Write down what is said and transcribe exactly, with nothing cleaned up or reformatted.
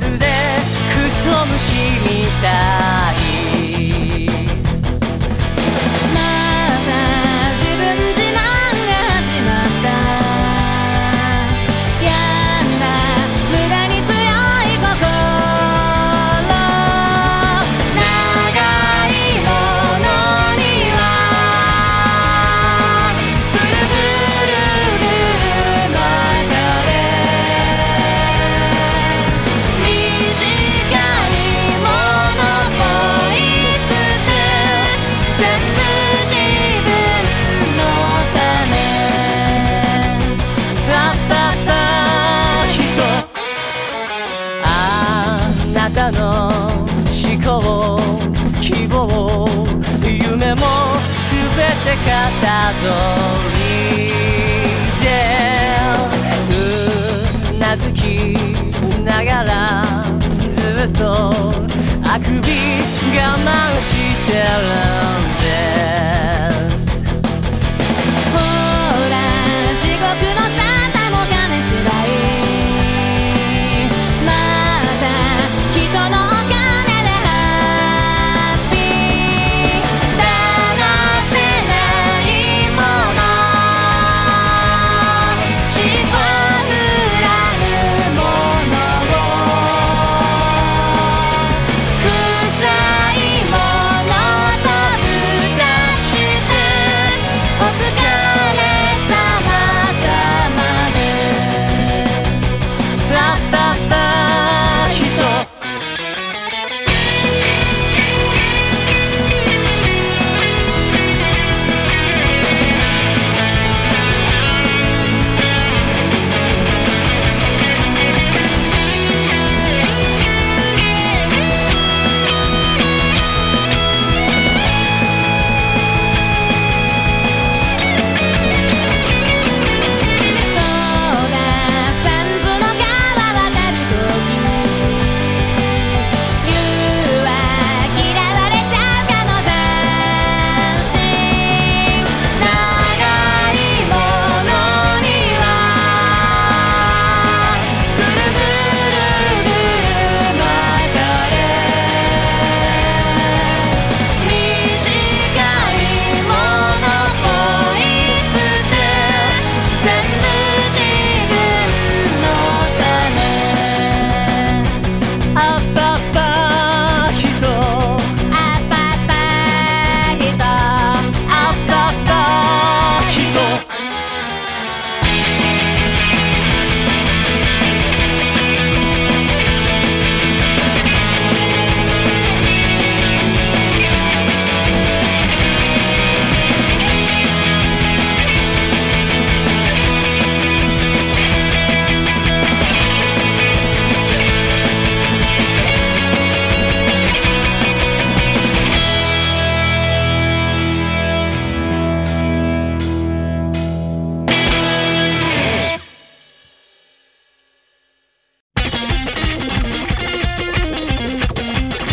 るでクソ虫みたい。 また自分自慢が始まった。やんだ無駄に強い心。長いものにはぐるぐるぐる巻かれ、短いものポイ捨て、全部自分のため。 あったった人、あなたの思考希望夢もすべて片取りでうなずきながらずっとあくび我慢してるんだ。